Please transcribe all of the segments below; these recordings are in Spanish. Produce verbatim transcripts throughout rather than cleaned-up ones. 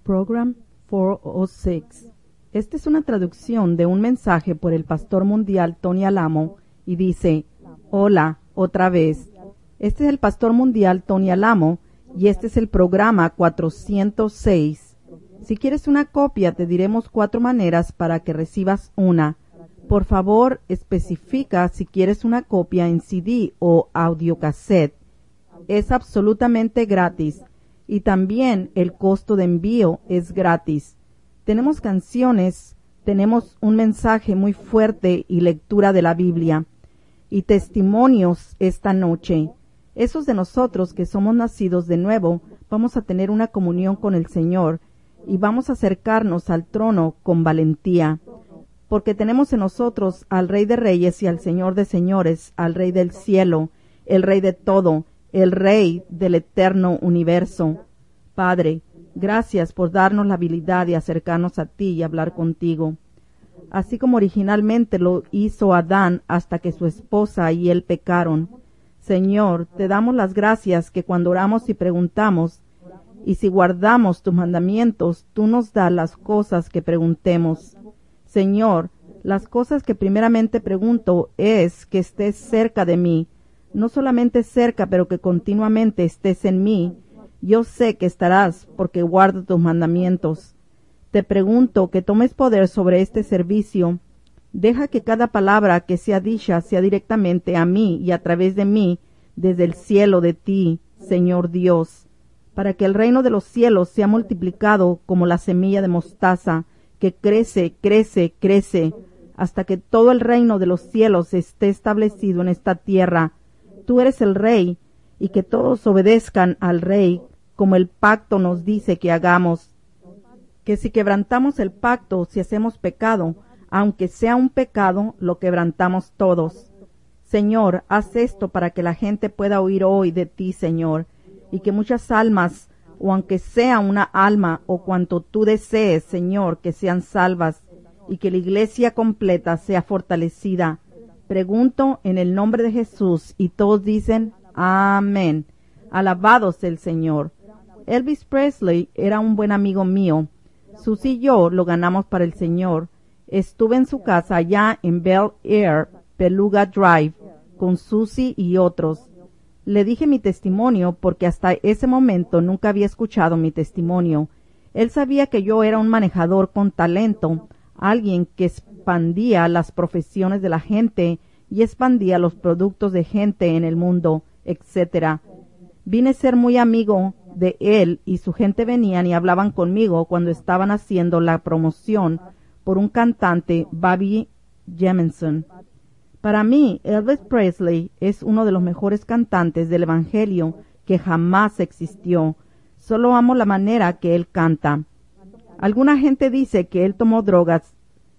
Program cuatrocientos seis. Esta es una traducción de un mensaje por el pastor mundial Tony Alamo y dice: Hola, otra vez. Este es el pastor mundial Tony Alamo y este es el programa cuatrocientos seis. Si quieres una copia, te diremos cuatro maneras para que recibas una. Por favor, especifica si quieres una copia en C D o audiocassette. Es absolutamente gratis y también el costo de envío es gratis. Tenemos canciones, tenemos un mensaje muy fuerte y lectura de la Biblia y testimonios esta noche. Esos de nosotros que somos nacidos de nuevo, vamos a tener una comunión con el Señor y vamos a acercarnos al trono con valentía, porque tenemos en nosotros al Rey de Reyes y al Señor de Señores, al Rey del cielo, el Rey de todo, el Rey del eterno universo. Padre, gracias por darnos la habilidad de acercarnos a ti y hablar contigo, así como originalmente lo hizo Adán hasta que su esposa y él pecaron. Señor, te damos las gracias que cuando oramos y preguntamos, y si guardamos tus mandamientos, tú nos das las cosas que preguntemos. Señor, las cosas que primeramente pregunto es que estés cerca de mí, no solamente cerca, pero que continuamente estés en mí. Yo sé que estarás porque guardo tus mandamientos. Te pregunto que tomes poder sobre este servicio. Deja que cada palabra que sea dicha sea directamente a mí y a través de mí, desde el cielo de ti, Señor Dios, para que el reino de los cielos sea multiplicado como la semilla de mostaza, que crece, crece, crece, hasta que todo el reino de los cielos esté establecido en esta tierra. Tú eres el Rey, y que todos obedezcan al Rey, como el pacto nos dice que hagamos. Que si quebrantamos el pacto, si hacemos pecado, aunque sea un pecado, lo quebrantamos todos. Señor, haz esto para que la gente pueda oír hoy de ti, Señor, y que muchas almas, o aunque sea una alma, o cuanto tú desees, Señor, que sean salvas, y que la iglesia completa sea fortalecida. Pregunto en el nombre de Jesús, y todos dicen, amén. Alabado sea el Señor. Elvis Presley era un buen amigo mío. Susie y yo lo ganamos para el Señor. Estuve en su casa allá en Bel Air, Beluga Drive, con Susie y otros. Le dije mi testimonio porque hasta ese momento nunca había escuchado mi testimonio. Él sabía que yo era un manejador con talento, alguien que expandía las profesiones de la gente y expandía los productos de gente en el mundo, etcétera. Vine a ser muy amigo de él y su gente venían y hablaban conmigo cuando estaban haciendo la promoción por un cantante, Bobby Jemison. Para mí, Elvis Presley es uno de los mejores cantantes del Evangelio que jamás existió. Solo amo la manera que él canta. Alguna gente dice que él tomó drogas.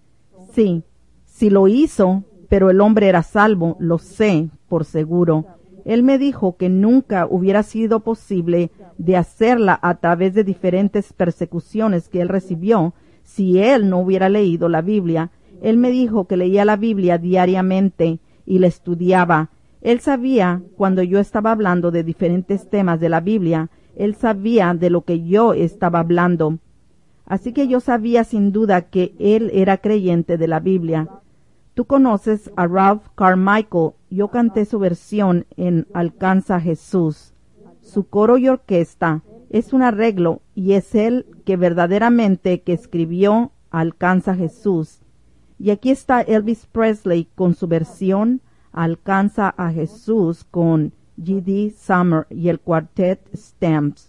Sí, sí lo hizo, pero el hombre era salvo, lo sé, por seguro. Él me dijo que nunca hubiera sido posible de hacerla a través de diferentes persecuciones que él recibió si él no hubiera leído la Biblia. Él me dijo que leía la Biblia diariamente y la estudiaba. Él sabía cuando yo estaba hablando de diferentes temas de la Biblia, él sabía de lo que yo estaba hablando. Así que yo sabía sin duda que él era creyente de la Biblia. Tú conoces a Ralph Carmichael. Yo canté su versión en Alcanza a Jesús. Su coro y orquesta es un arreglo y es él que verdaderamente que escribió Alcanza a Jesús. Y aquí está Elvis Presley con su versión Alcanza a Jesús con G D Summer y el Quartet Stamps.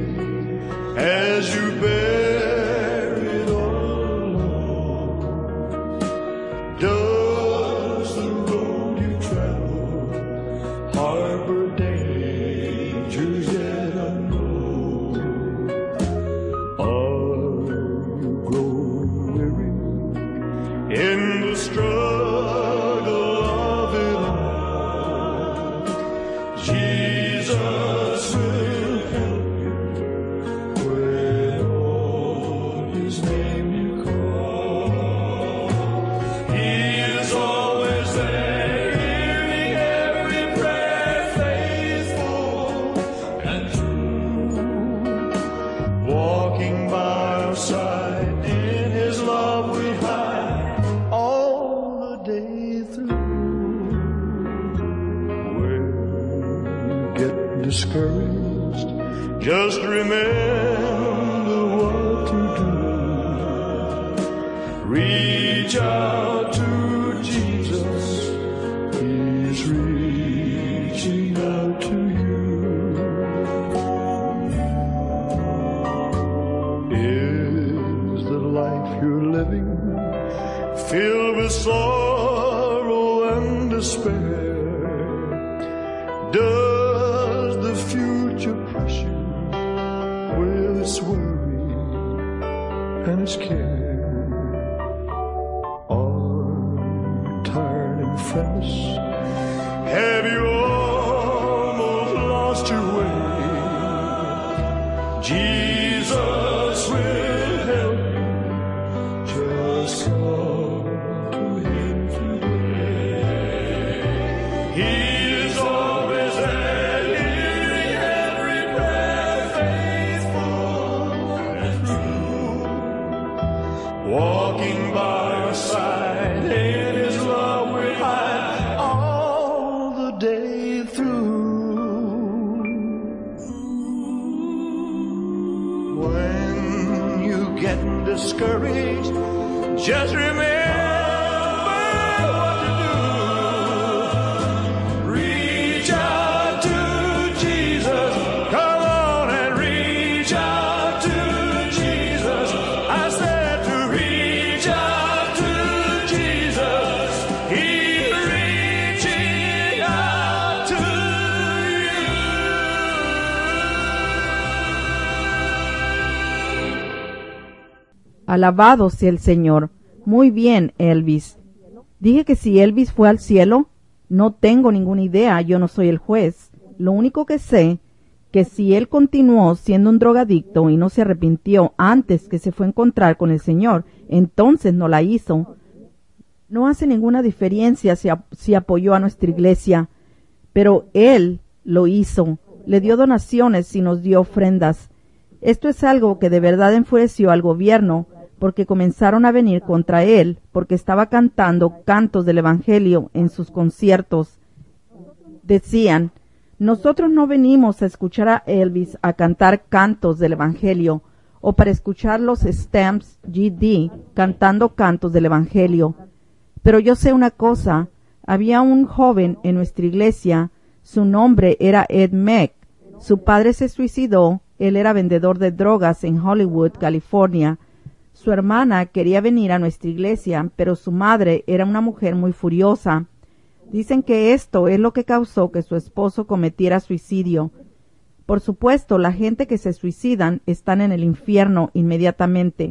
As you bear it all alone, discouraged, just remember what to do. Reach out to Jesus, He's reaching out to you. Is the life you're living filled with sorrow and despair? Does the future press you with its worry and its care? Are you tired and friendless? Have you almost lost your way? Jesus will help you. Just come to Him today. He walking by your side, in His love we hide all the day through. When you get discouraged, just remember what to do. Reach out to Jesus. Come on and reach out to Jesus. I said, alabado sea el Señor. Muy bien, Elvis. Dije que si Elvis fue al cielo, no tengo ninguna idea, yo no soy el juez. Lo único que sé, que si él continuó siendo un drogadicto y no se arrepintió antes que se fue a encontrar con el Señor, entonces no la hizo. No hace ninguna diferencia si, ap- si apoyó a nuestra iglesia, pero él lo hizo, le dio donaciones y nos dio ofrendas. Esto es algo que de verdad enfureció al gobierno, porque comenzaron a venir contra él, porque estaba cantando cantos del Evangelio en sus conciertos. Decían, nosotros no venimos a escuchar a Elvis a cantar cantos del Evangelio, o para escuchar los Stamps G D cantando cantos del Evangelio. Pero yo sé una cosa, había un joven en nuestra iglesia, su nombre era Ed Meck. Su padre se suicidó, él era vendedor de drogas en Hollywood, California. Su hermana quería venir a nuestra iglesia, pero su madre era una mujer muy furiosa. Dicen que esto es lo que causó que su esposo cometiera suicidio. Por supuesto, la gente que se suicidan están en el infierno inmediatamente.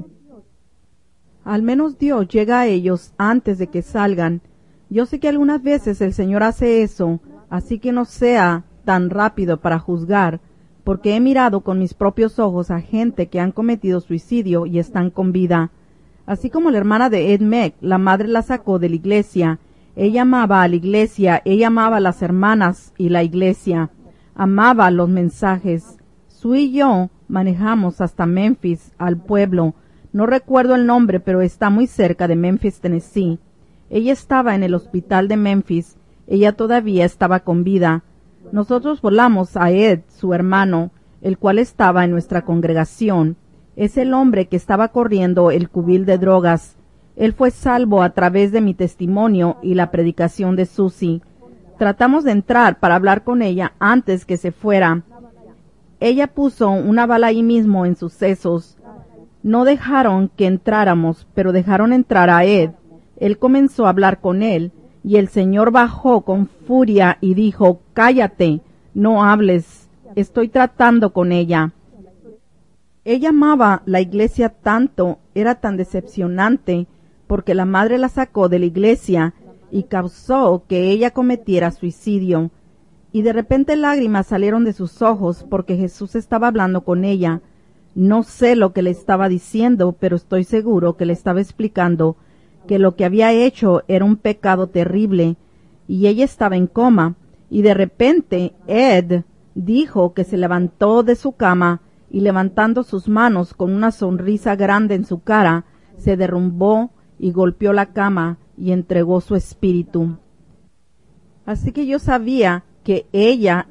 Al menos Dios llega a ellos antes de que salgan. Yo sé que algunas veces el Señor hace eso, así que no sea tan rápido para juzgar, porque he mirado con mis propios ojos a gente que han cometido suicidio y están con vida. Así como la hermana de Ed Meck, la madre la sacó de la iglesia. Ella amaba a la iglesia, ella amaba a las hermanas y la iglesia, amaba los mensajes. Sue y yo manejamos hasta Memphis, al pueblo. No recuerdo el nombre, pero está muy cerca de Memphis, Tennessee. Ella estaba en el hospital de Memphis. Ella todavía estaba con vida. Nosotros volamos a Ed, su hermano, el cual estaba en nuestra congregación. Es el hombre que estaba corriendo el cubil de drogas. Él fue salvo a través de mi testimonio y la predicación de Susie. Tratamos de entrar para hablar con ella antes que se fuera. Ella puso una bala ahí mismo en sus sesos. No dejaron que entráramos, pero dejaron entrar a Ed. Él comenzó a hablar con él. Y el Señor bajó con furia y dijo, cállate, no hables, estoy tratando con ella. Ella amaba la iglesia tanto, era tan decepcionante, porque la madre la sacó de la iglesia y causó que ella cometiera suicidio. Y de repente lágrimas salieron de sus ojos porque Jesús estaba hablando con ella. No sé lo que le estaba diciendo, pero estoy seguro que le estaba explicando que lo que había hecho era un pecado terrible, y ella estaba en coma, y de repente Ed dijo que se levantó de su cama, y levantando sus manos con una sonrisa grande en su cara, se derrumbó y golpeó la cama y entregó su espíritu. Así que yo sabía que ella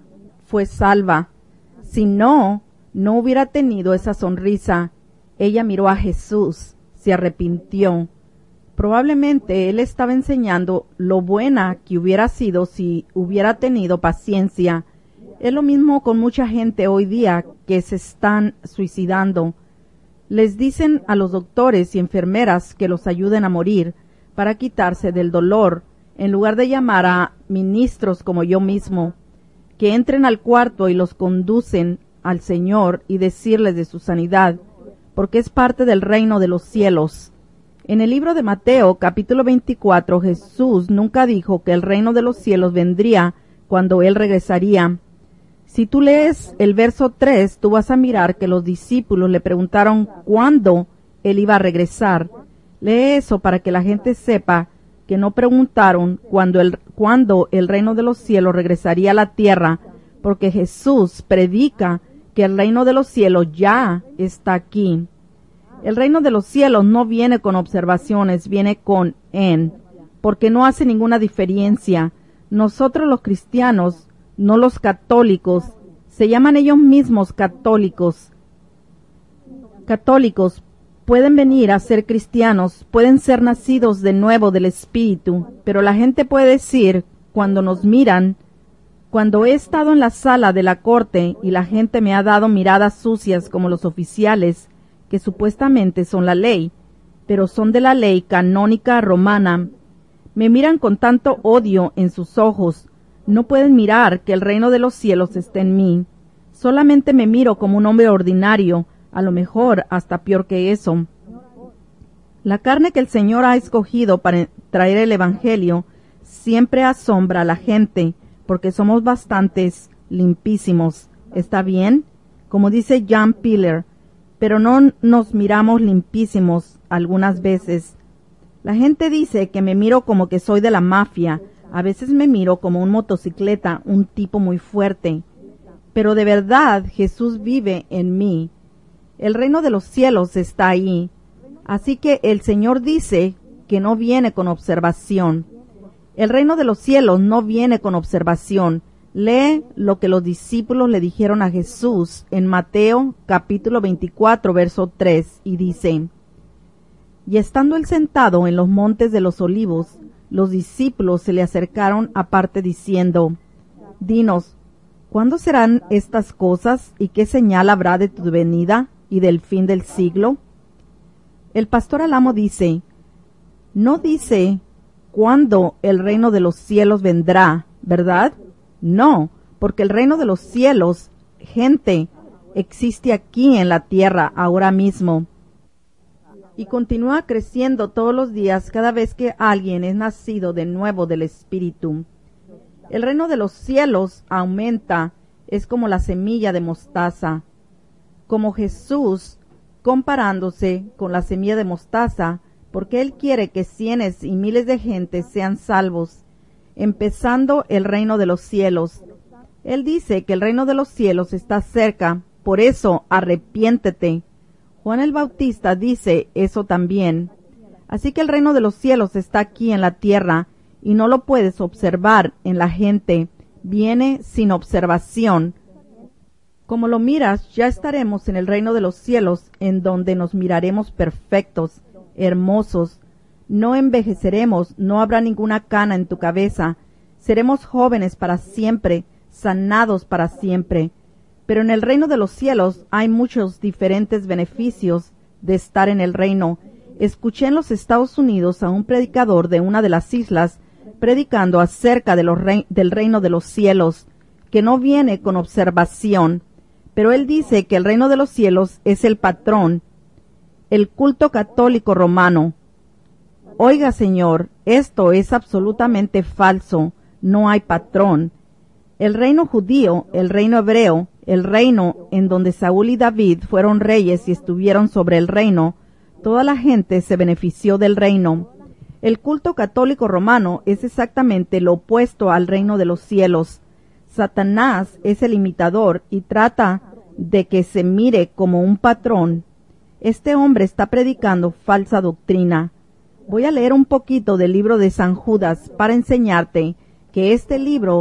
fue salva. Si no, no hubiera tenido esa sonrisa. Ella miró a Jesús, se arrepintió. Probablemente él estaba enseñando lo buena que hubiera sido si hubiera tenido paciencia. Es lo mismo con mucha gente hoy día que se están suicidando. Les dicen a los doctores y enfermeras que los ayuden a morir para quitarse del dolor, en lugar de llamar a ministros como yo mismo, que entren al cuarto y los conducen al Señor y decirles de su sanidad, porque es parte del reino de los cielos. En el libro de Mateo, capítulo veinticuatro, Jesús nunca dijo que el reino de los cielos vendría cuando Él regresaría. Si tú lees el verso tres, tú vas a mirar que los discípulos le preguntaron cuándo Él iba a regresar. Lee eso para que la gente sepa que no preguntaron cuándo el, cuándo el reino de los cielos regresaría a la tierra, porque Jesús predica que el reino de los cielos ya está aquí. El reino de los cielos no viene con observaciones, viene con en, porque no hace ninguna diferencia. Nosotros los cristianos, no los católicos, se llaman ellos mismos católicos. Católicos pueden venir a ser cristianos, pueden ser nacidos de nuevo del Espíritu, pero la gente puede decir, cuando nos miran, cuando he estado en la sala de la corte y la gente me ha dado miradas sucias como los oficiales, que supuestamente son la ley, pero son de la ley canónica romana, me miran con tanto odio en sus ojos, no pueden mirar que el reino de los cielos está en mí. Solamente me miro como un hombre ordinario, a lo mejor hasta peor que eso. La carne que el Señor ha escogido para traer el Evangelio siempre asombra a la gente, porque somos bastantes limpísimos. ¿Está bien? Como dice John Pilar, pero no nos miramos limpísimos algunas veces. La gente dice que me miro como que soy de la mafia. A veces me miro como un motocicleta, un tipo muy fuerte. Pero de verdad Jesús vive en mí. El reino de los cielos está ahí. Así que el Señor dice que no viene con observación. El reino de los cielos no viene con observación. Lee lo que los discípulos le dijeron a Jesús en Mateo capítulo veinticuatro, verso tres, y dice: Y estando él sentado en los montes de los olivos, los discípulos se le acercaron aparte diciendo: Dinos, ¿cuándo serán estas cosas y qué señal habrá de tu venida y del fin del siglo? El pastor Alamo dice: No dice cuándo el reino de los cielos vendrá, ¿verdad? No, porque el reino de los cielos, gente, existe aquí en la tierra ahora mismo. Y continúa creciendo todos los días cada vez que alguien es nacido de nuevo del Espíritu. El reino de los cielos aumenta, es como la semilla de mostaza. Como Jesús, comparándose con la semilla de mostaza, porque Él quiere que cientos y miles de gente sean salvos, empezando el reino de los cielos. Él dice que el reino de los cielos está cerca, por eso arrepiéntete. Juan el Bautista dice eso también. Así que el reino de los cielos está aquí en la tierra y no lo puedes observar en la gente. Viene sin observación. Como lo miras, ya estaremos en el reino de los cielos, en donde nos miraremos perfectos, hermosos. No envejeceremos, no habrá ninguna cana en tu cabeza. Seremos jóvenes para siempre, sanados para siempre. Pero en el reino de los cielos hay muchos diferentes beneficios de estar en el reino. Escuché en los Estados Unidos a un predicador de una de las islas predicando acerca de los rei- del reino de los cielos, que no viene con observación, pero él dice que el reino de los cielos es el patrón, el culto católico romano. Oiga, señor, esto es absolutamente falso, no hay patrón. El reino judío, el reino hebreo, el reino en donde Saúl y David fueron reyes y estuvieron sobre el reino, toda la gente se benefició del reino. El culto católico romano es exactamente lo opuesto al reino de los cielos. Satanás es el imitador y trata de que se mire como un patrón. Este hombre está predicando falsa doctrina. Voy a leer un poquito del libro de San Judas para enseñarte que este libro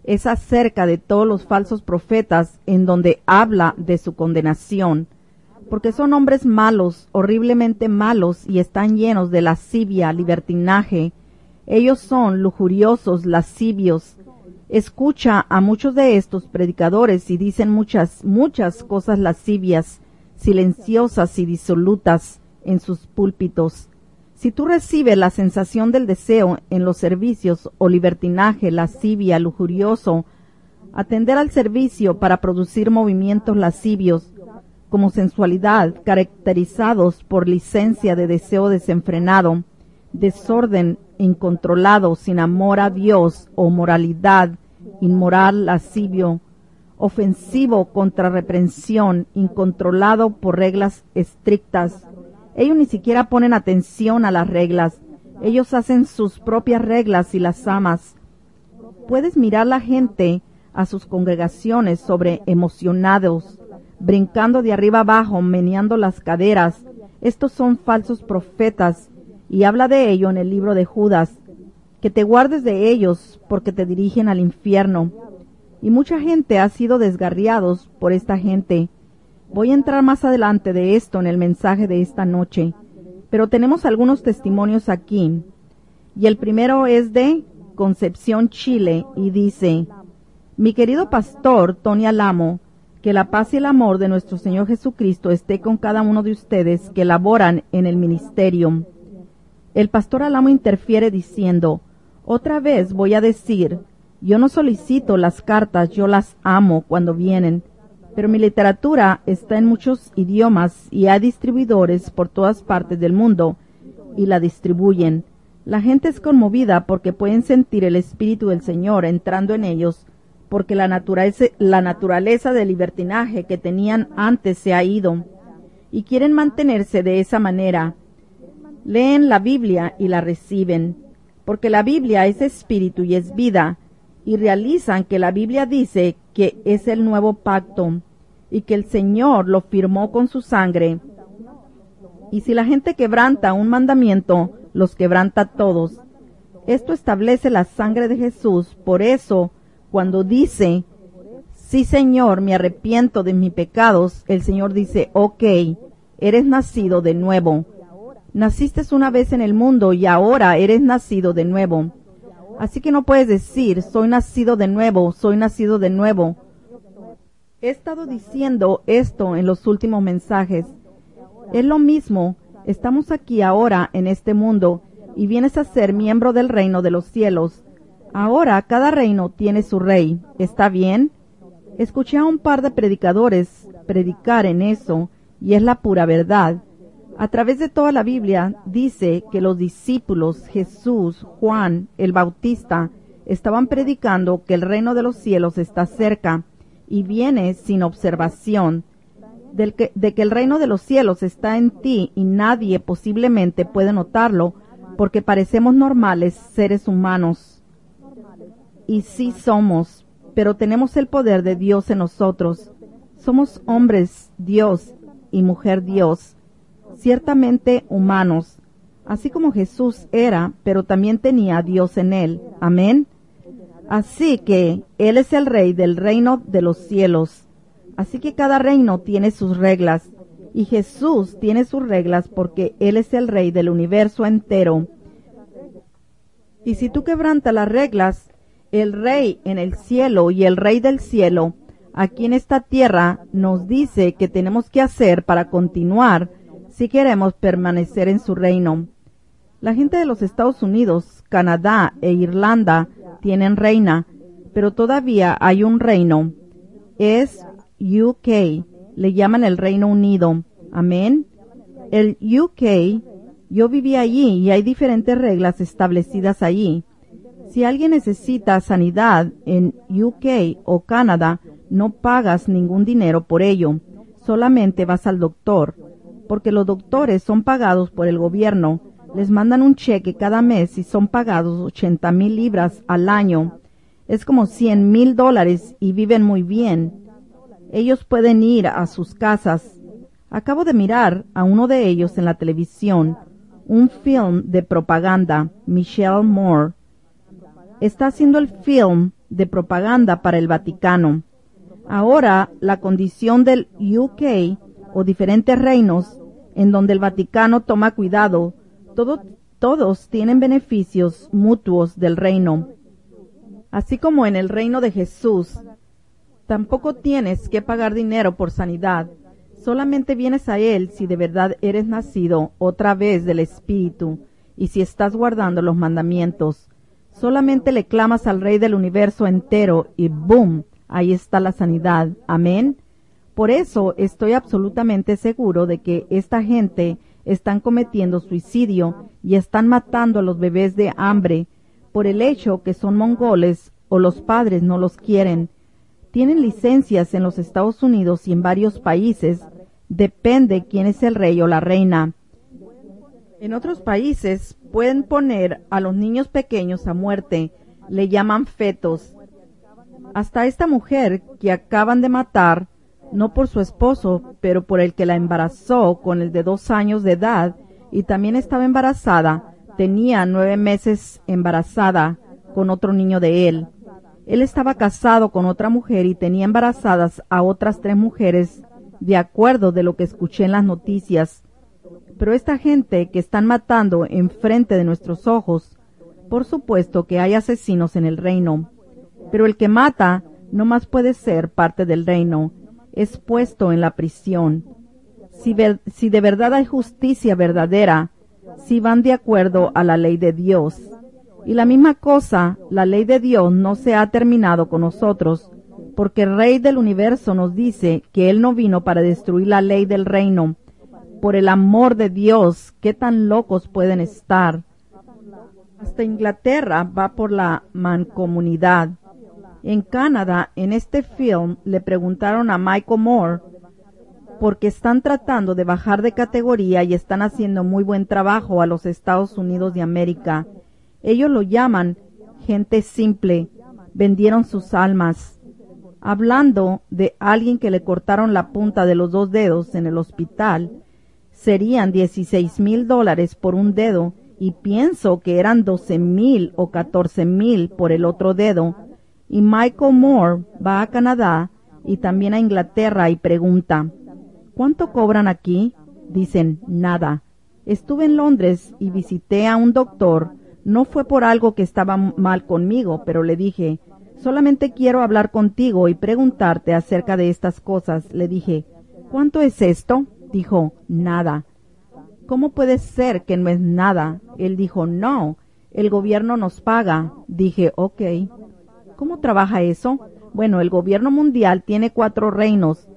es acerca de todos los falsos profetas, en donde habla de su condenación, porque son hombres malos, horriblemente malos, y están llenos de lascivia, libertinaje. Ellos son lujuriosos, lascivios. Escucha a muchos de estos predicadores y dicen muchas, muchas cosas lascivias, silenciosas y disolutas en sus púlpitos. Si tú recibes la sensación del deseo en los servicios o libertinaje, lascivia, lujurioso, atender al servicio para producir movimientos lascivios, como sensualidad, caracterizados por licencia de deseo desenfrenado, desorden incontrolado, sin amor a Dios, o moralidad inmoral, lascivio, ofensivo contra reprensión, incontrolado por reglas estrictas. Ellos ni siquiera ponen atención a las reglas. Ellos hacen sus propias reglas y las amas. Puedes mirar la gente a sus congregaciones sobre emocionados, brincando de arriba abajo, meneando las caderas. Estos son falsos profetas, y habla de ello en el libro de Judas, que te guardes de ellos, porque te dirigen al infierno. Y mucha gente ha sido desgarriados por esta gente. Voy a entrar más adelante de esto en el mensaje de esta noche, pero tenemos algunos testimonios aquí. Y el primero es de Concepción, Chile, y dice: mi querido pastor Tony Alamo, que la paz y el amor de nuestro Señor Jesucristo esté con cada uno de ustedes que laboran en el ministerio. El pastor Alamo interfiere diciendo: otra vez voy a decir, yo no solicito las cartas, yo las amo cuando vienen, pero mi literatura está en muchos idiomas y hay distribuidores por todas partes del mundo y la distribuyen. La gente es conmovida porque pueden sentir el Espíritu del Señor entrando en ellos, porque la naturaleza, la naturaleza de libertinaje que tenían antes se ha ido y quieren mantenerse de esa manera. Leen la Biblia y la reciben, porque la Biblia es espíritu y es vida, y realizan que la Biblia dice que es el nuevo pacto y que el Señor lo firmó con su sangre. Y si la gente quebranta un mandamiento, los quebranta todos. Esto establece la sangre de Jesús. Por eso, cuando dice, sí Señor, me arrepiento de mis pecados, el Señor dice, ok, eres nacido de nuevo. Naciste una vez en el mundo y ahora eres nacido de nuevo. Así que no puedes decir, soy nacido de nuevo, soy nacido de nuevo. He estado diciendo esto en los últimos mensajes. Es lo mismo, estamos aquí ahora en este mundo y vienes a ser miembro del reino de los cielos. Ahora cada reino tiene su rey. ¿Está bien? Escuché a un par de predicadores predicar en eso y es la pura verdad. A través de toda la Biblia dice que los discípulos, Jesús, Juan, el Bautista, estaban predicando que el reino de los cielos está cerca y viene sin observación, del que, de que el reino de los cielos está en ti y nadie posiblemente puede notarlo porque parecemos normales seres humanos. Y sí somos, pero tenemos el poder de Dios en nosotros. Somos hombres Dios y mujer Dios, ciertamente humanos, así como Jesús era, pero también tenía a Dios en él. Amén. Así que Él es el Rey del reino de los cielos. Así que cada reino tiene sus reglas, y Jesús tiene sus reglas porque Él es el Rey del universo entero. Y si tú quebrantas las reglas, el Rey en el cielo y el Rey del cielo, aquí en esta tierra, nos dice que tenemos que hacer para continuar si queremos permanecer en su reino. La gente de los Estados Unidos, Canadá e Irlanda tienen reina, pero todavía hay un reino. Es U K, le llaman el Reino Unido. Amén. El U K, yo viví allí y hay diferentes reglas establecidas allí. Si alguien necesita sanidad en U K o Canadá, no pagas ningún dinero por ello, solamente vas al doctor, porque los doctores son pagados por el gobierno. Les mandan un cheque cada mes y son pagados ochenta mil libras al año. Es como cien mil dólares y viven muy bien. Ellos pueden ir a sus casas. Acabo de mirar a uno de ellos en la televisión, un film de propaganda, Michelle Moore. Está haciendo el film de propaganda para el Vaticano. Ahora, la condición del U K o diferentes reinos en donde el Vaticano toma cuidado, todo, todos tienen beneficios mutuos del reino. Así como en el reino de Jesús, tampoco tienes que pagar dinero por sanidad. Solamente vienes a Él si de verdad eres nacido otra vez del Espíritu y si estás guardando los mandamientos. Solamente le clamas al Rey del universo entero y ¡boom! Ahí está la sanidad. Amén. Por eso estoy absolutamente seguro de que esta gente están cometiendo suicidio y están matando a los bebés de hambre por el hecho que son mongoles o los padres no los quieren. Tienen licencias en los Estados Unidos y en varios países. Depende quién es el rey o la reina. En otros países pueden poner a los niños pequeños a muerte. Le llaman fetos. Hasta esta mujer que acaban de matar, no por su esposo, pero por el que la embarazó con el de dos años de edad y también estaba embarazada, tenía nueve meses embarazada con otro niño de él. Él estaba casado con otra mujer y tenía embarazadas a otras tres mujeres, de acuerdo de lo que escuché en las noticias. Pero esta gente que están matando enfrente de nuestros ojos, por supuesto que hay asesinos en el reino. Pero el que mata no más puede ser parte del reino, es puesto en la prisión. Si, ver, si de verdad hay justicia verdadera, si van de acuerdo a la ley de Dios. Y la misma cosa, la ley de Dios no se ha terminado con nosotros, porque el Rey del universo nos dice que Él no vino para destruir la ley del reino. Por el amor de Dios, ¿qué tan locos pueden estar? Hasta Inglaterra va por la mancomunidad. En Canadá, en este film, le preguntaron a Michael Moore, porque están tratando de bajar de categoría y están haciendo muy buen trabajo a los Estados Unidos de América. Ellos lo llaman gente simple, vendieron sus almas. Hablando de alguien que le cortaron la punta de los dos dedos en el hospital, serían dieciséis mil dólares por un dedo y pienso que eran doce mil o catorce mil por el otro dedo. Y Michael Moore va a Canadá y también a Inglaterra y pregunta, ¿cuánto cobran aquí? Dicen, nada. Estuve en Londres y visité a un doctor. No fue por algo que estaba mal conmigo, pero le dije, solamente quiero hablar contigo y preguntarte acerca de estas cosas. Le dije, ¿cuánto es esto? Dijo, nada. ¿Cómo puede ser que no es nada? Él dijo, no, el gobierno nos paga. Dije, ok. ¿Cómo trabaja eso? Bueno, el gobierno mundial tiene cuatro reinos.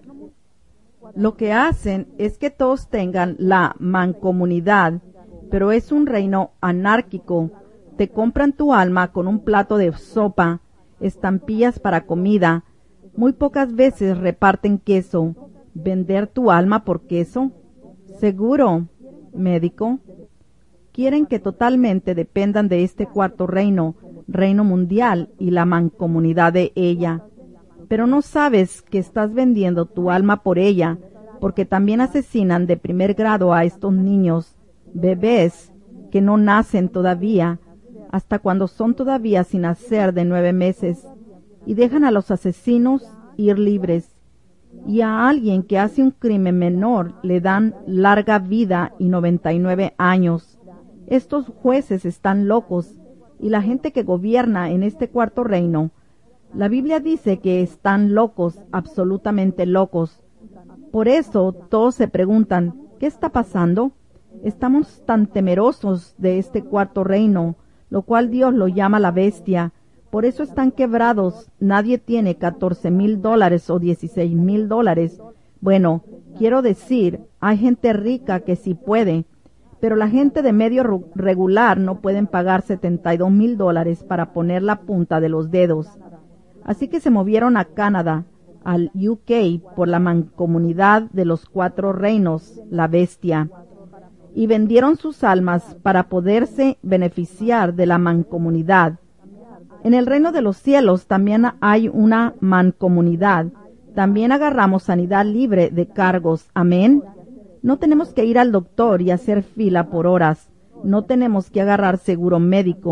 Lo que hacen es que todos tengan la mancomunidad, pero es un reino anárquico. Te compran tu alma con un plato de sopa, estampillas para comida. Muy pocas veces reparten queso. ¿Vender tu alma por queso? Seguro, médico. Quieren que totalmente dependan de este cuarto reino, reino mundial y la mancomunidad de ella. Pero no sabes que estás vendiendo tu alma por ella, porque también asesinan de primer grado a estos niños, bebés que no nacen todavía, hasta cuando son todavía sin nacer de nueve meses, y dejan a los asesinos ir libres. Y a alguien que hace un crimen menor le dan larga vida y noventa y nueve años. Estos jueces están locos, y la gente que gobierna en este cuarto reino, la Biblia dice que están locos, absolutamente locos. Por eso todos se preguntan, ¿qué está pasando? Estamos tan temerosos de este cuarto reino, lo cual Dios lo llama la bestia. Por eso están quebrados. Nadie tiene catorce mil dólares o dieciséis mil dólares. Bueno, quiero decir, hay gente rica que sí puede, pero la gente de medio regular no pueden pagar setenta y dos mil dólares para poner la punta de los dedos. Así que se movieron a Canadá, al U K, por la mancomunidad de los cuatro reinos, la bestia, y vendieron sus almas para poderse beneficiar de la mancomunidad. En el reino de los cielos también hay una mancomunidad. También agarramos sanidad libre de cargos. Amén. No tenemos que ir al doctor y hacer fila por horas. No tenemos que agarrar seguro médico.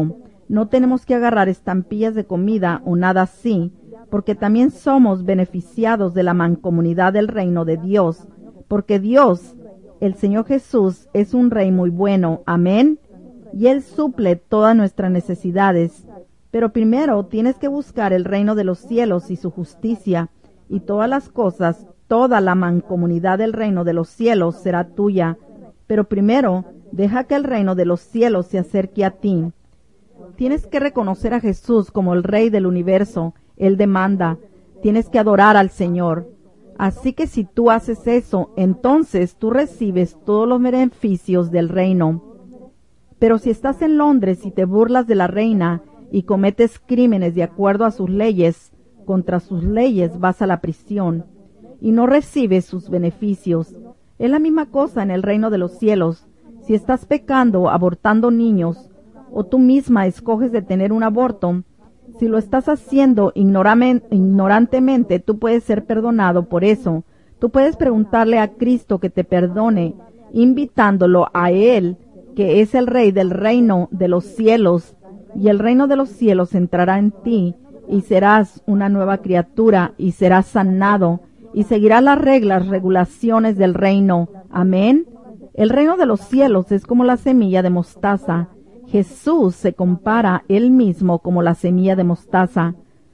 No tenemos que agarrar estampillas de comida o nada así, porque también somos beneficiados de la mancomunidad del reino de Dios, porque Dios, el Señor Jesús, es un Rey muy bueno. Amén. Y Él suple todas nuestras necesidades. Pero primero tienes que buscar el reino de los cielos y su justicia, y todas las cosas, toda la mancomunidad del reino de los cielos será tuya. Pero primero, deja que el reino de los cielos se acerque a ti. Tienes que reconocer a Jesús como el Rey del universo. Él demanda. Tienes que adorar al Señor. Así que si tú haces eso, entonces tú recibes todos los beneficios del reino. Pero si estás en Londres y te burlas de la reina y cometes crímenes de acuerdo a sus leyes, contra sus leyes vas a la prisión y no recibes sus beneficios. Es la misma cosa en el reino de los cielos. Si estás pecando, abortando niños, o tú misma escoges de tener un aborto, si lo estás haciendo ignorantemente, tú puedes ser perdonado por eso. Tú puedes preguntarle a Cristo que te perdone, invitándolo a Él, que es el Rey del reino de los cielos, y el reino de los cielos entrará en ti, y serás una nueva criatura, y serás sanado, y seguirás las reglas, regulaciones del reino. Amén. El reino de los cielos es como la semilla de mostaza. Jesús se compara él mismo como la semilla de mostaza.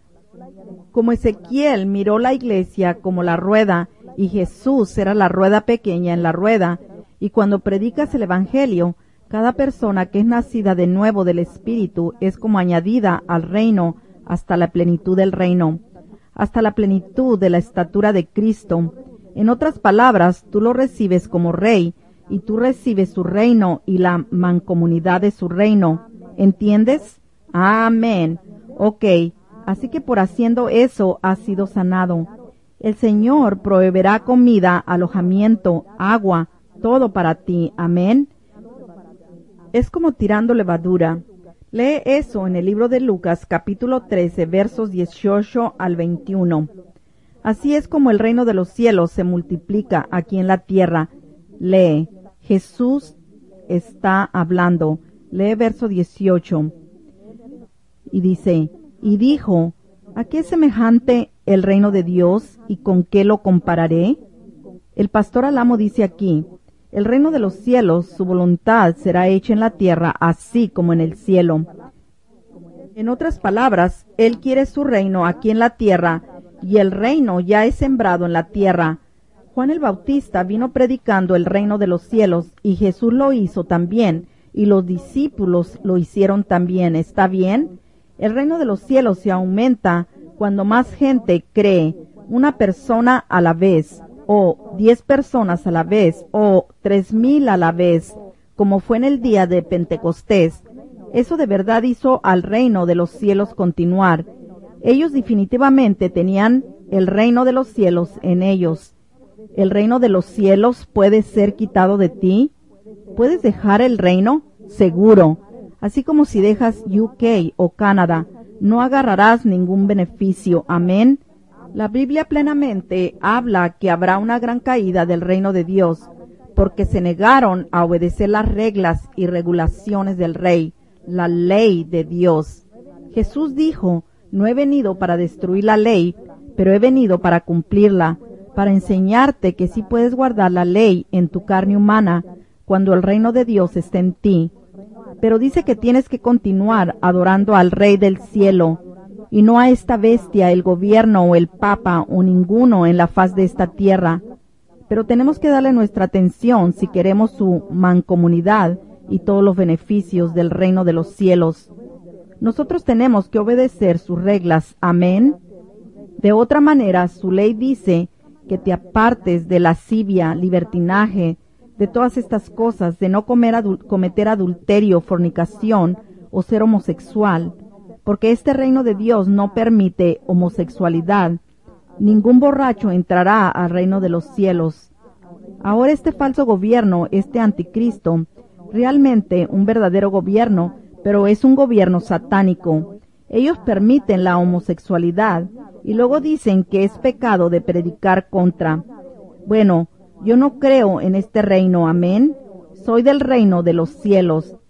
Como Ezequiel miró la iglesia como la rueda, y Jesús era la rueda pequeña en la rueda, y cuando predicas el Evangelio, cada persona que es nacida de nuevo del Espíritu es como añadida al reino hasta la plenitud del reino, hasta la plenitud de la estatura de Cristo. En otras palabras, tú lo recibes como Rey, y tú recibes su reino y la mancomunidad de su reino. ¿Entiendes? Amén. Ok, así que por haciendo eso has sido sanado. El Señor proveerá comida, alojamiento, agua, todo para ti. Amén. Es como tirando levadura. Lee eso en el libro de Lucas, capítulo trece, versos dieciocho al veintiuno. Así es como el reino de los cielos se multiplica aquí en la tierra. Lee. Jesús está hablando. Lee verso dieciocho. Y dice, y dijo, ¿a qué es semejante el reino de Dios y con qué lo compararé? El pastor Alamo dice aquí, el reino de los cielos, su voluntad será hecha en la tierra así como en el cielo. En otras palabras, Él quiere su reino aquí en la tierra, y el reino ya es sembrado en la tierra. Juan el Bautista vino predicando el reino de los cielos, y Jesús lo hizo también, y los discípulos lo hicieron también. ¿Está bien? El reino de los cielos se aumenta cuando más gente cree, una persona a la vez, o diez personas a la vez, o tres mil a la vez, como fue en el día de Pentecostés. Eso de verdad hizo al reino de los cielos continuar. Ellos definitivamente tenían el reino de los cielos en ellos. ¿El reino de los cielos puede ser quitado de ti? ¿Puedes dejar el reino? Seguro. Así como si dejas U K o Canadá, no agarrarás ningún beneficio. Amén. La Biblia plenamente habla que habrá una gran caída del reino de Dios, porque se negaron a obedecer las reglas y regulaciones del Rey, la ley de Dios. Jesús dijo, no he venido para destruir la ley, pero he venido para cumplirla, para enseñarte que sí puedes guardar la ley en tu carne humana cuando el reino de Dios esté en ti. Pero dice que tienes que continuar adorando al Rey del cielo, y no a esta bestia, el gobierno o el papa o ninguno en la faz de esta tierra. Pero tenemos que darle nuestra atención si queremos su mancomunidad y todos los beneficios del reino de los cielos. Nosotros tenemos que obedecer sus reglas. Amén. De otra manera, su ley dice que te apartes de lascivia, libertinaje, de todas estas cosas, de no comer adul- cometer adulterio, fornicación o ser homosexual, porque este reino de Dios no permite homosexualidad. Ningún borracho entrará al reino de los cielos. Ahora este falso gobierno, este anticristo, realmente un verdadero gobierno, pero es un gobierno satánico. Ellos permiten la homosexualidad y luego dicen que es pecado de predicar contra. Bueno, yo no creo en este reino, amén. Soy del reino de los cielos.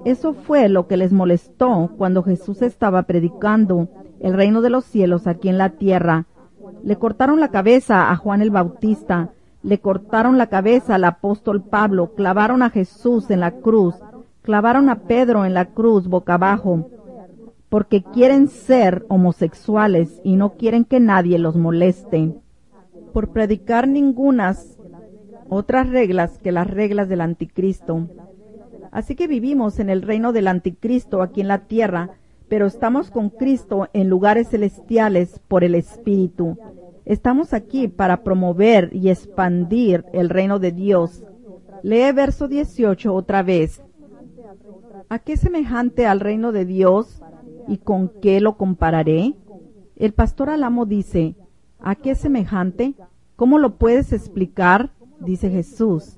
Eso fue lo que les molestó cuando Jesús estaba predicando el reino de los cielos aquí en la tierra. Le cortaron la cabeza a Juan el Bautista, le cortaron la cabeza al apóstol Pablo, clavaron a Jesús en la cruz, clavaron a Pedro en la cruz boca abajo, porque quieren ser homosexuales y no quieren que nadie los moleste, por predicar ningunas otras reglas que las reglas del anticristo. Así que vivimos en el reino del anticristo aquí en la tierra, pero estamos con Cristo en lugares celestiales por el Espíritu. Estamos aquí para promover y expandir el reino de Dios. Lee verso dieciocho otra vez. ¿A qué semejante al reino de Dios y con qué lo compararé? El pastor Alamo dice, ¿a qué semejante? ¿Cómo lo puedes explicar? Dice Jesús.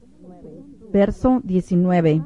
Verso diecinueve.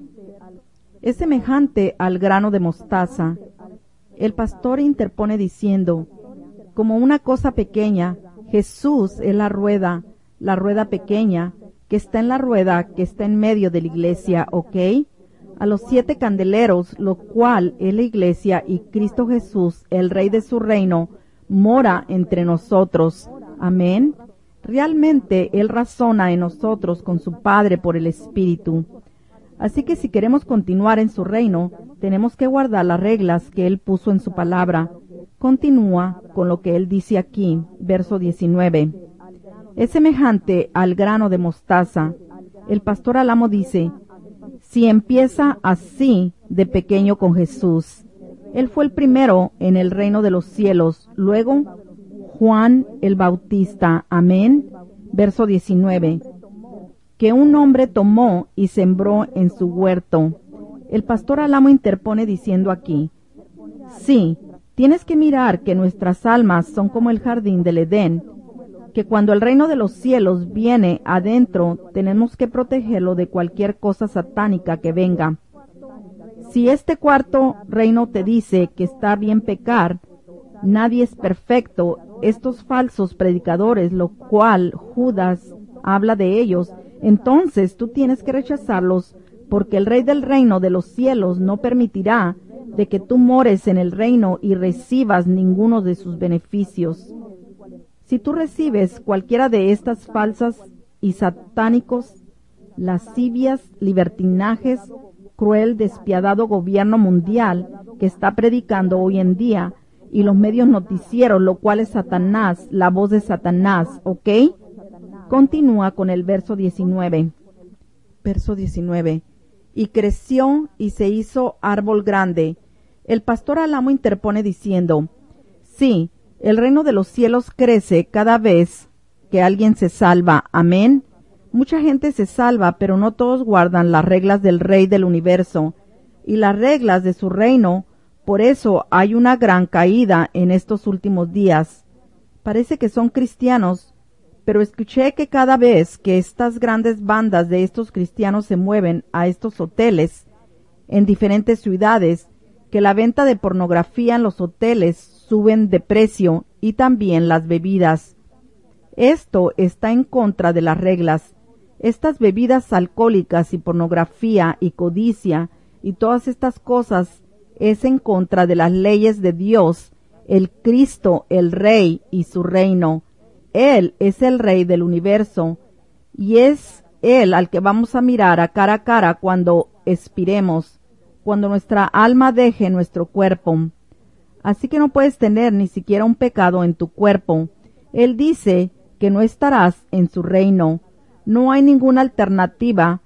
Es semejante al grano de mostaza. El pastor interpone diciendo, como una cosa pequeña, Jesús es la rueda, la rueda pequeña, que está en la rueda, que está en medio de la iglesia, ¿ok? A los siete candeleros, lo cual es la iglesia y Cristo Jesús, el Rey de su reino, mora entre nosotros. Amén. Realmente Él razona en nosotros con su Padre por el Espíritu. Así que si queremos continuar en su reino, tenemos que guardar las reglas que Él puso en su palabra. Continúa con lo que Él dice aquí, verso diecinueve. Es semejante al grano de mostaza. El pastor Alamo dice, si empieza así de pequeño con Jesús. Él fue el primero en el reino de los cielos, luego Juan el Bautista. Amén. Verso diecinueve. Que un hombre tomó y sembró en su huerto. El pastor Alamo interpone diciendo aquí, sí, tienes que mirar que nuestras almas son como el jardín del Edén, que cuando el reino de los cielos viene adentro, tenemos que protegerlo de cualquier cosa satánica que venga. Si este cuarto reino te dice que está bien pecar, nadie es perfecto. Estos falsos predicadores, lo cual Judas habla de ellos, entonces tú tienes que rechazarlos, porque el Rey del reino de los cielos no permitirá de que tú mores en el reino y recibas ninguno de sus beneficios. Si tú recibes cualquiera de estas falsas y satánicos, lascivias, libertinajes, cruel, despiadado gobierno mundial que está predicando hoy en día, y los medios noticieros, lo cual es Satanás, la voz de Satanás, ¿ok? Continúa con el verso diecinueve. Verso diecinueve. Y creció y se hizo árbol grande. El pastor Alamo interpone diciendo, sí, el reino de los cielos crece cada vez que alguien se salva. Amén. Mucha gente se salva, pero no todos guardan las reglas del Rey del universo y las reglas de su reino. Por eso hay una gran caída en estos últimos días. Parece que son cristianos, pero escuché que cada vez que estas grandes bandas de estos cristianos se mueven a estos hoteles en diferentes ciudades, que la venta de pornografía en los hoteles suben de precio y también las bebidas. Esto está en contra de las reglas. Estas bebidas alcohólicas y pornografía y codicia y todas estas cosas es en contra de las leyes de Dios, el Cristo, el Rey y su reino. Él es el Rey del universo y es Él al que vamos a mirar a cara a cara cuando expiremos, cuando nuestra alma deje nuestro cuerpo. Así que no puedes tener ni siquiera un pecado en tu cuerpo. Él dice que no estarás en su reino. No hay ninguna alternativa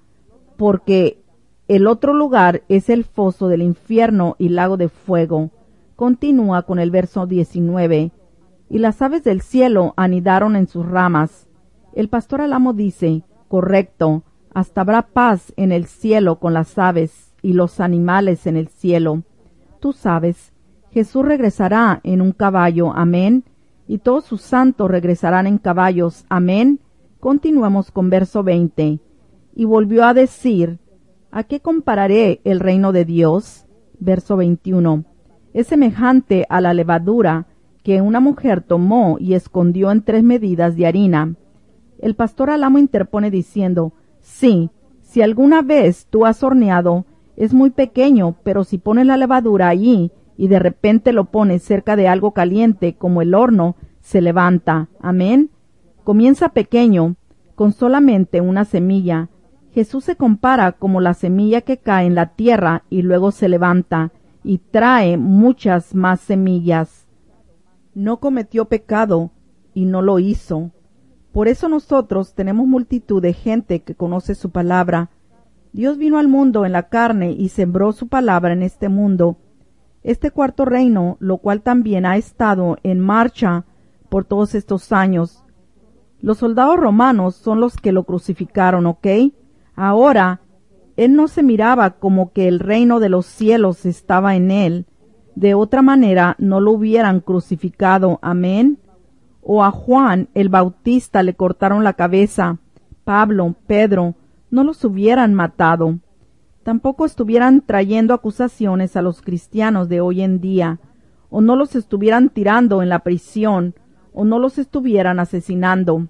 porque el otro lugar es el foso del infierno y lago de fuego. Continúa con el verso diecinueve. Y las aves del cielo anidaron en sus ramas. El pastor Alamo dice, correcto, hasta habrá paz en el cielo con las aves y los animales en el cielo. Tú sabes, Jesús regresará en un caballo, amén, y todos sus santos regresarán en caballos, amén. Continuamos con verso veinte. Y volvió a decir, ¿a qué compararé el reino de Dios? Verso veintiuno. Es semejante a la levadura que una mujer tomó y escondió en tres medidas de harina. El pastor Alamo interpone diciendo, sí, si alguna vez tú has horneado Es muy pequeño, pero si pones la levadura allí y de repente lo pones cerca de algo caliente como el horno, se levanta. Amén. Comienza pequeño, con solamente una semilla. Jesús se compara como la semilla que cae en la tierra y luego se levanta y trae muchas más semillas. No cometió pecado y no lo hizo. Por eso nosotros tenemos multitud de gente que conoce su palabra. Dios vino al mundo en la carne y sembró su palabra en este mundo. Este cuarto reino, lo cual también ha estado en marcha por todos estos años. Los soldados romanos son los que lo crucificaron, ¿ok? Ahora, él no se miraba como que el reino de los cielos estaba en él. De otra manera, no lo hubieran crucificado. Amén. O a Juan el Bautista le cortaron la cabeza. Pablo, Pedro, no los hubieran matado. Tampoco estuvieran trayendo acusaciones a los cristianos de hoy en día, o no los estuvieran tirando en la prisión, o no los estuvieran asesinando,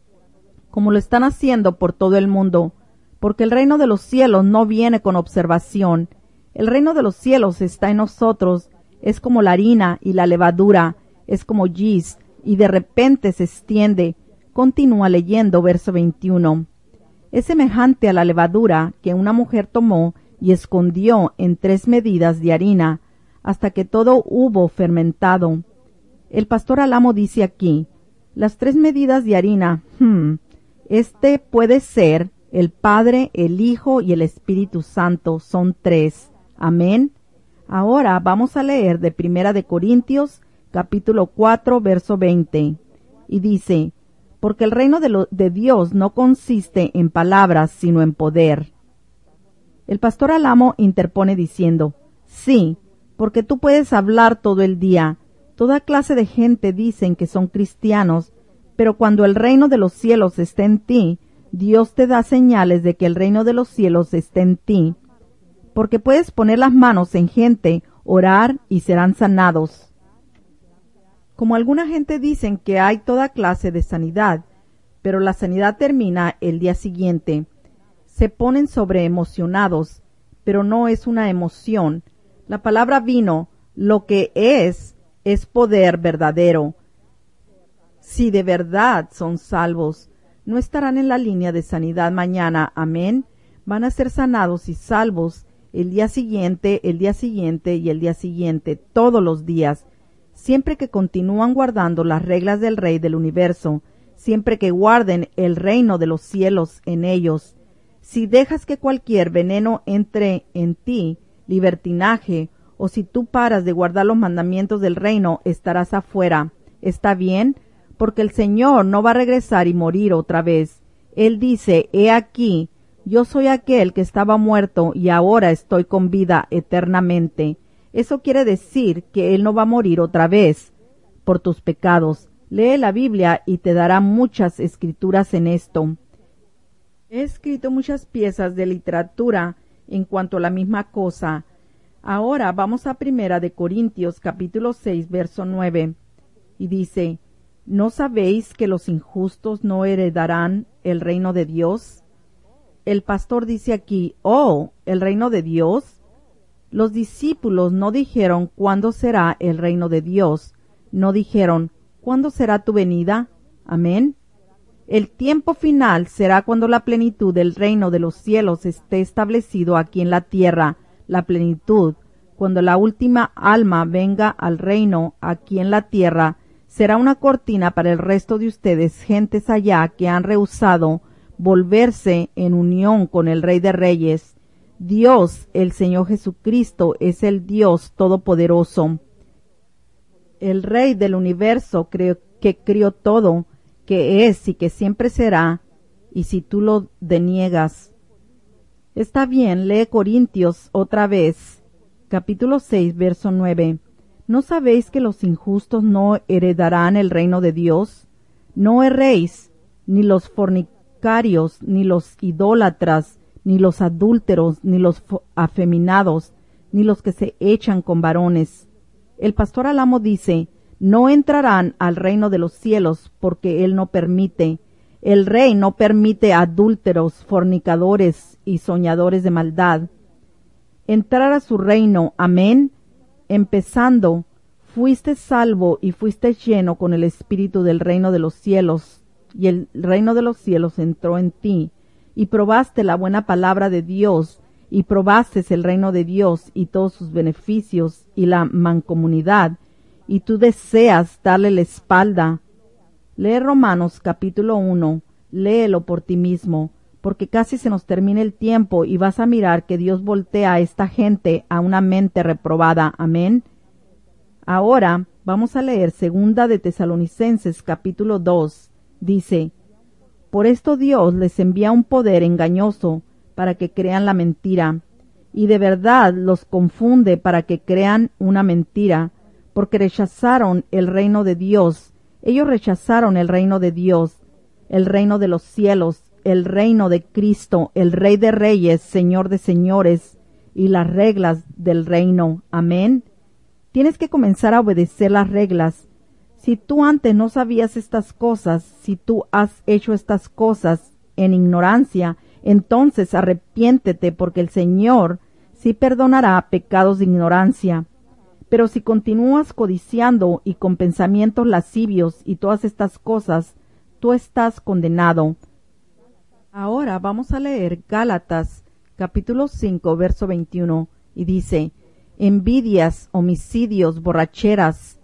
como lo están haciendo por todo el mundo, porque el reino de los cielos no viene con observación. El reino de los cielos está en nosotros, es como la harina y la levadura, es como yeast, y de repente se extiende. Continúa leyendo verso veintiuno. Es semejante a la levadura que una mujer tomó y escondió en tres medidas de harina, hasta que todo hubo fermentado. El pastor Alamo dice aquí, las tres medidas de harina, hmm, este puede ser el Padre, el Hijo y el Espíritu Santo, son tres. Amén. Ahora vamos a leer de Primera de Corintios, capítulo cuatro, verso veinte, y dice, porque el reino de, lo, de Dios no consiste en palabras, sino en poder. El pastor Alamo interpone diciendo, sí, porque tú puedes hablar todo el día. Toda clase de gente dicen que son cristianos, pero cuando el reino de los cielos está en ti, Dios te da señales de que el reino de los cielos está en ti. Porque puedes poner las manos en gente, orar y serán sanados. Como alguna gente dicen que hay toda clase de sanidad, pero la sanidad termina el día siguiente. Se ponen sobreemocionados, pero no es una emoción. La palabra vino, lo que es, es poder verdadero. Si de verdad son salvos, no estarán en la línea de sanidad mañana, amén. Van a ser sanados y salvos el día siguiente, el día siguiente y el día siguiente, todos los días. Siempre que continúan guardando las reglas del Rey del Universo, siempre que guarden el reino de los cielos en ellos. Si dejas que cualquier veneno entre en ti, libertinaje, o si tú paras de guardar los mandamientos del reino, estarás afuera. ¿Está bien? Porque el Señor no va a regresar y morir otra vez. Él dice, he aquí, yo soy aquel que estaba muerto y ahora estoy con vida eternamente. Eso quiere decir que Él no va a morir otra vez por tus pecados. Lee la Biblia y te dará muchas escrituras en esto. He escrito muchas piezas de literatura en cuanto a la misma cosa. Ahora vamos a Primera de Corintios capítulo seis verso nueve y dice, ¿no sabéis que los injustos no heredarán el reino de Dios? El pastor dice aquí, oh, ¿el reino de Dios? Los discípulos no dijeron cuándo será el reino de Dios, no dijeron ¿cuándo será tu venida? Amén. El tiempo final será cuando la plenitud del reino de los cielos esté establecido aquí en la tierra, la plenitud, cuando la última alma venga al reino aquí en la tierra, será una cortina para el resto de ustedes, gentes allá que han rehusado volverse en unión con el Rey de Reyes. Dios, el Señor Jesucristo, es el Dios Todopoderoso, el Rey del universo que crió todo, que es y que siempre será, y si tú lo deniegas. Está bien, lee Corintios otra vez, capítulo seis, verso nueve. ¿No sabéis que los injustos no heredarán el reino de Dios? No erréis, ni los fornicarios, ni los idólatras, ni los adúlteros, ni los afeminados, ni los que se echan con varones. El pastor Alamo dice, no entrarán al reino de los cielos porque él no permite. El rey no permite adúlteros, fornicadores y soñadores de maldad. entrar a su reino. Amén. Empezando, fuiste salvo y fuiste lleno con el espíritu del reino de los cielos, y el reino de los cielos entró en ti, y probaste la buena palabra de Dios, y probaste el reino de Dios y todos sus beneficios y la mancomunidad, y tú deseas darle la espalda. Lee Romanos capítulo uno, léelo por ti mismo, porque casi se nos termina el tiempo y vas a mirar que Dios voltea a esta gente a una mente reprobada. Amén. Ahora vamos a leer Segunda de Tesalonicenses capítulo dos. Dice: por esto Dios les envía un poder engañoso para que crean la mentira, y de verdad los confunde para que crean una mentira, porque rechazaron el reino de Dios. Ellos rechazaron el reino de Dios, el reino de los cielos, el reino de Cristo, el Rey de Reyes, Señor de Señores, y las reglas del reino. Amén. Tienes que comenzar a obedecer las reglas. Si tú antes no sabías estas cosas, si tú has hecho estas cosas en ignorancia, entonces arrepiéntete, porque el Señor sí perdonará pecados de ignorancia. Pero si continúas codiciando y con pensamientos lascivios y todas estas cosas, tú estás condenado. Ahora vamos a leer Gálatas capítulo cinco, verso veintiuno, y dice: envidias, homicidios, borracheras.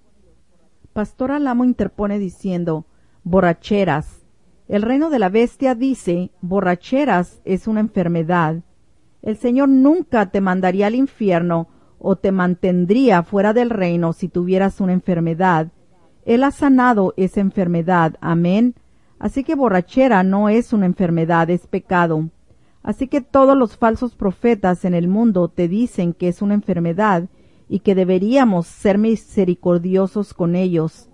Pastor Alamo interpone diciendo: borracheras. El reino de la bestia dice: borracheras es una enfermedad. El Señor nunca te mandaría al infierno o te mantendría fuera del reino si tuvieras una enfermedad. Él ha sanado esa enfermedad. Amén. Así que borrachera no es una enfermedad, es pecado. Así que todos los falsos profetas en el mundo te dicen que es una enfermedad y que deberíamos ser misericordiosos con ellos.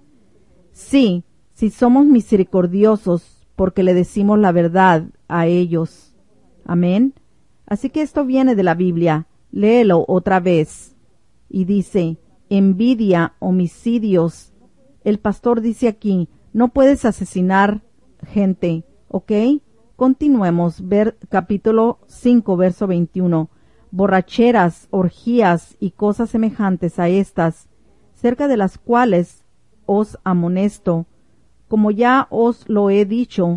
Sí, si somos misericordiosos porque le decimos la verdad a ellos. Amén. Así que esto viene de la Biblia. Léelo otra vez. Y dice: envidia, homicidios. El pastor dice aquí: no puedes asesinar gente, ¿ok? Continuemos, ver capítulo cinco, verso veintiuno. Borracheras, orgías y cosas semejantes a estas, cerca de las cuales os amonesto, como ya os lo he dicho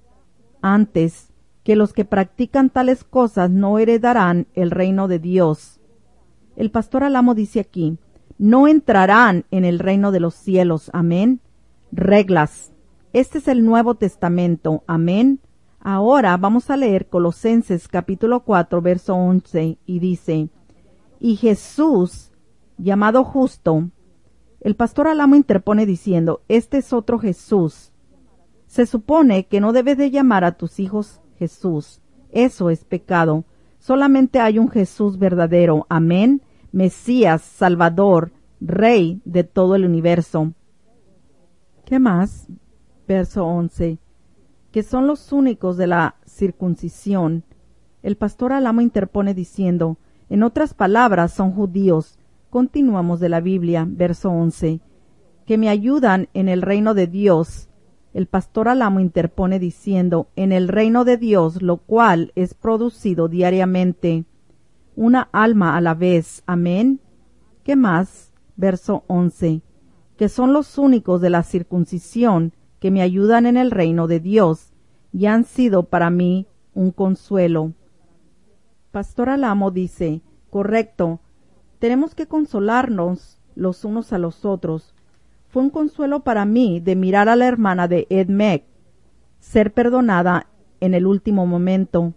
antes, que los que practican tales cosas no heredarán el reino de Dios. El pastor Alamo dice aquí: no entrarán en el reino de los cielos. Amén. Reglas. Este es el Nuevo Testamento. Amén. Ahora vamos a leer Colosenses capítulo cuatro, verso once, y dice: y Jesús, llamado justo. El pastor Alamo interpone diciendo: este es otro Jesús. Se supone que no debes de llamar a tus hijos Jesús. Eso es pecado. Solamente hay un Jesús verdadero. Amén. Mesías, Salvador, Rey de todo el universo. ¿Qué más? Verso once. Que son los únicos de la circuncisión. El pastor Alamo interpone diciendo: en otras palabras, son judíos. Continuamos de la Biblia, verso once. Que me ayudan en el reino de Dios. El pastor Alamo interpone diciendo: en el reino de Dios, lo cual es producido diariamente, una alma a la vez. Amén. ¿Qué más? Verso once. Que son los únicos de la circuncisión que me ayudan en el reino de Dios y han sido para mí un consuelo. Pastor Alamo dice: correcto, tenemos que consolarnos los unos a los otros. Fue un consuelo para mí de mirar a la hermana de Ed Meck ser perdonada en el último momento.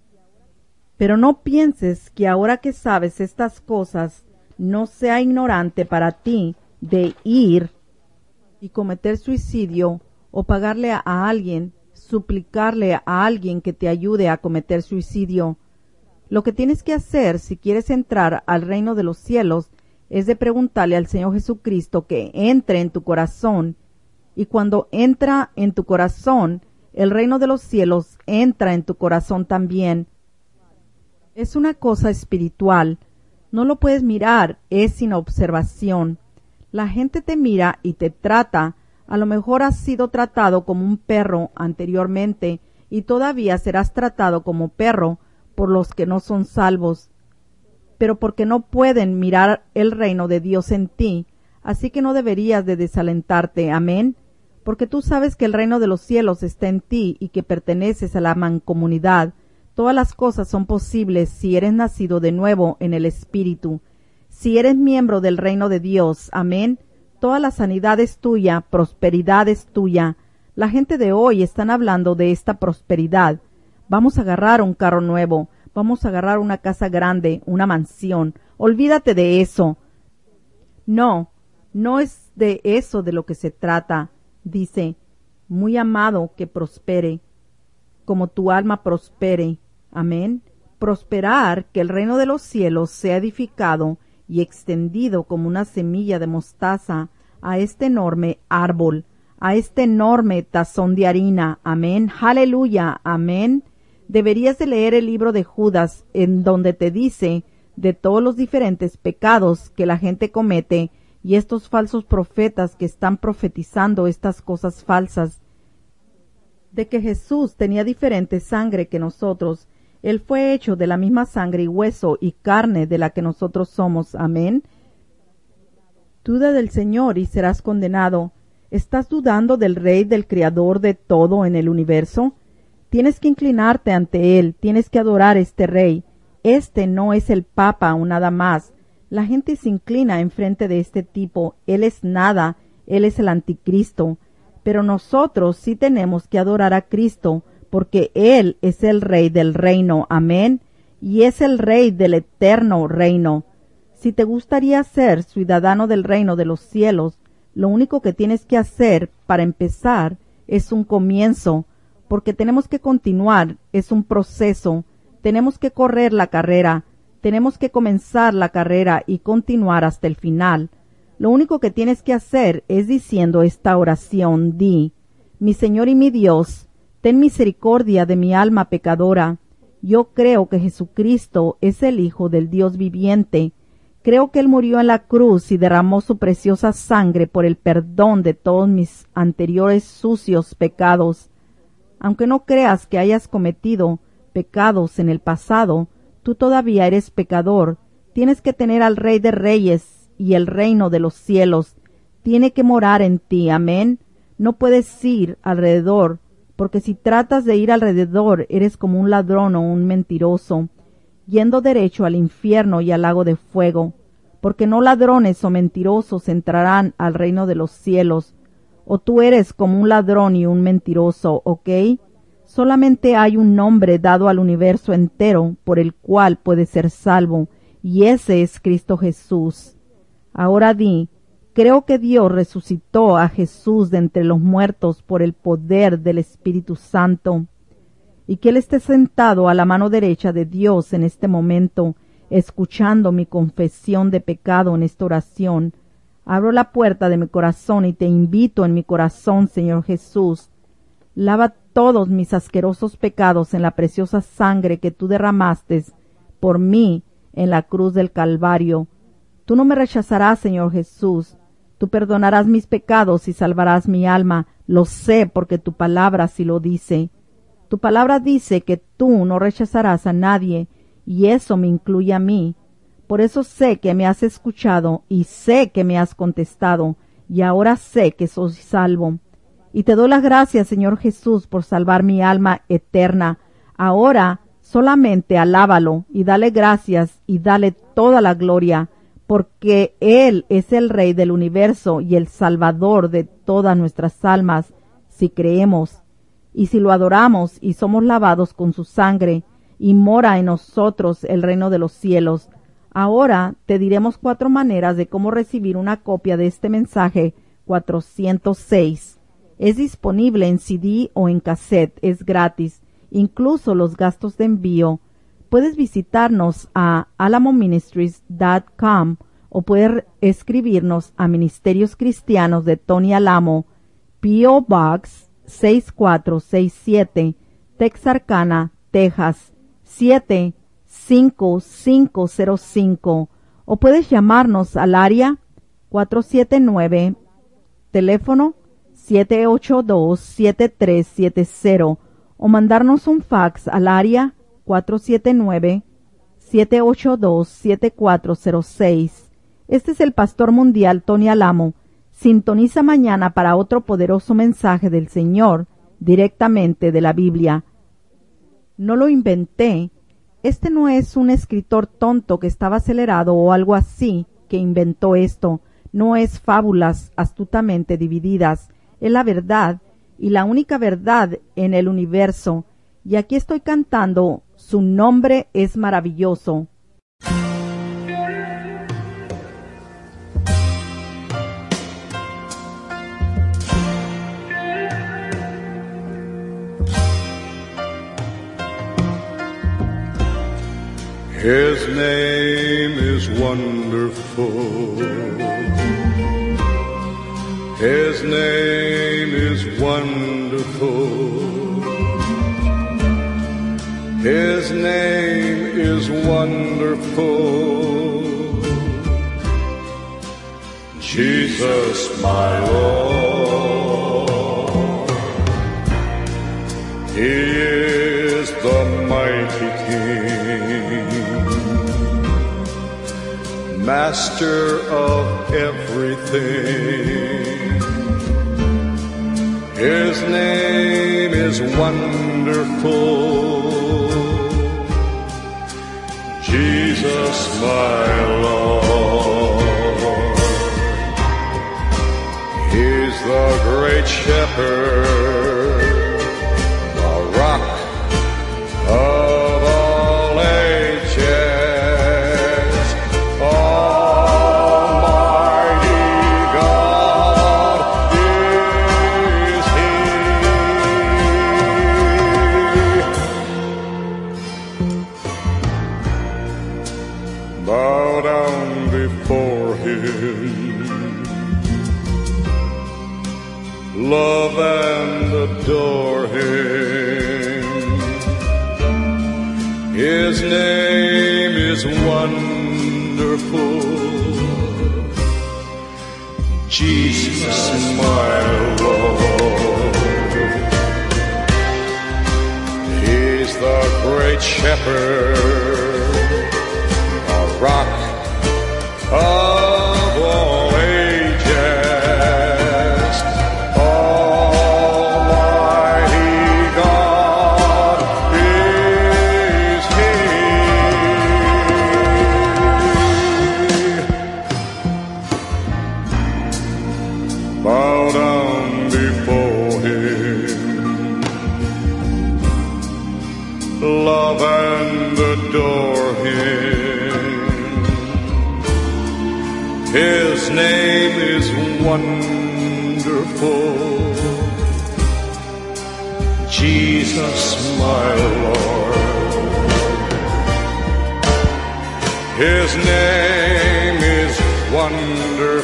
Pero no pienses que ahora que sabes estas cosas no sea ignorante para ti de ir y cometer suicidio o pagarle a alguien, suplicarle a alguien que te ayude a cometer suicidio. Lo que tienes que hacer si quieres entrar al reino de los cielos es de preguntarle al Señor Jesucristo que entre en tu corazón, y cuando entra en tu corazón, el reino de los cielos entra en tu corazón también. Es una cosa espiritual, no lo puedes mirar, es sin observación. La gente te mira y te trata. A lo mejor has sido tratado como un perro anteriormente y todavía serás tratado como perro por los que no son salvos. pero porque no pueden mirar el reino de Dios en ti. Así que no deberías de desalentarte. Amén. Porque tú sabes que el reino de los cielos está en ti y que perteneces a la mancomunidad. Todas las cosas son posibles si eres nacido de nuevo en el Espíritu. Si eres miembro del reino de Dios. Amén. Toda la sanidad es tuya, prosperidad es tuya. La gente de hoy están hablando de esta prosperidad. Vamos a agarrar un carro nuevo. Vamos a agarrar una casa grande, una mansión. Olvídate de eso. No, no es de eso de lo que se trata. Dice, muy amado, que prospere, como tu alma prospere. Amén. Prosperar, que el reino de los cielos sea edificado y extendido como una semilla de mostaza a este enorme árbol, a este enorme tazón de harina. Amén. Aleluya. Amén. Deberías de leer el libro de Judas, en donde te dice de todos los diferentes pecados que la gente comete y estos falsos profetas que están profetizando estas cosas falsas, de que Jesús tenía diferente sangre que nosotros. Él fue hecho de la misma sangre y hueso y carne de la que nosotros somos. Amén. Duda del Señor y serás condenado. ¿Estás dudando del Rey, del Creador de todo en el universo? Tienes que inclinarte ante Él, tienes que adorar a este Rey. Este no es el Papa o nada más. La gente se inclina enfrente de este tipo. Él es nada, Él es el Anticristo. Pero nosotros sí tenemos que adorar a Cristo, porque Él es el Rey del reino. Amén. Y es el Rey del eterno reino. Si te gustaría ser ciudadano del reino de los cielos, lo único que tienes que hacer para empezar es un comienzo, porque tenemos que continuar, es un proceso. Tenemos que correr la carrera, tenemos que comenzar la carrera y continuar hasta el final. Lo único que tienes que hacer es diciendo esta oración. Di, mi Señor y mi Dios, ten misericordia de mi alma pecadora. Yo creo que Jesucristo es el Hijo del Dios viviente. Creo que Él murió en la cruz y derramó su preciosa sangre por el perdón de todos mis anteriores sucios pecados. Aunque no creas que hayas cometido pecados en el pasado, tú todavía eres pecador. Tienes que tener al Rey de Reyes y el reino de los cielos. Tiene que morar en ti. Amén. No puedes ir alrededor, porque si tratas de ir alrededor, eres como un ladrón o un mentiroso, yendo derecho al infierno y al lago de fuego, porque no ladrones o mentirosos entrarán al reino de los cielos. O tú eres como un ladrón y un mentiroso, ¿ok? Solamente hay un nombre dado al universo entero por el cual puedes ser salvo, y ese es Cristo Jesús. Ahora di, creo que Dios resucitó a Jesús de entre los muertos por el poder del Espíritu Santo, y que Él esté sentado a la mano derecha de Dios en este momento, escuchando mi confesión de pecado en esta oración. Abro la puerta de mi corazón y te invito en mi corazón, Señor Jesús. Lava todos mis asquerosos pecados en la preciosa sangre que tú derramaste por mí en la cruz del Calvario. Tú no me rechazarás, Señor Jesús. Tú perdonarás mis pecados y salvarás mi alma. Lo sé porque tu palabra sí lo dice. Tu palabra dice que tú no rechazarás a nadie, y eso me incluye a mí. Por eso sé que me has escuchado y sé que me has contestado, y ahora sé que soy salvo. Y te doy las gracias, Señor Jesús, por salvar mi alma eterna. Ahora solamente alábalo y dale gracias y dale toda la gloria, porque Él es el Rey del universo y el Salvador de todas nuestras almas, si creemos. Y si lo adoramos y somos lavados con su sangre, y mora en nosotros el reino de los cielos. Ahora te diremos cuatro maneras de cómo recibir una copia de este mensaje cuatrocientos seis. Es disponible en C D o en cassette, es gratis, incluso los gastos de envío. Puedes visitarnos a alamo ministries punto com o puedes escribirnos a Ministerios Cristianos de Tony Alamo, P O Box seis cuatro seis siete, Texarkana, Texas siete cinco cinco cero cinco, o puedes llamarnos al área cuatro siete nueve, teléfono siete ocho dos, siete tres siete cero, o mandarnos un fax al área cuatro siete nueve, siete ocho dos, siete cuatro cero seis. Este es el Pastor Mundial Tony Alamo. Sintoniza mañana para otro poderoso mensaje del Señor, directamente de la Biblia. No lo inventé. Este no es un escritor tonto que estaba acelerado o algo así que inventó esto. No es fábulas astutamente divididas. Es la verdad y la única verdad en el universo. Y aquí estoy cantando, su nombre es maravilloso. His name is wonderful. His name is wonderful. His name is wonderful. Jesus, my Lord. He is the mighty King, Master of everything. His name is wonderful. Jesus, my Lord. He's the great shepherd, the rock of all ages, Almighty God is He. Bow down before Him, love and adore Him. His name is wonderful. Jesus, my Lord. He's the great shepherd, a rock of all ages, Almighty God is He. Bow down before Him, love and adore Him. His name is wonderful. Jesus, my Lord. His name is wonderful.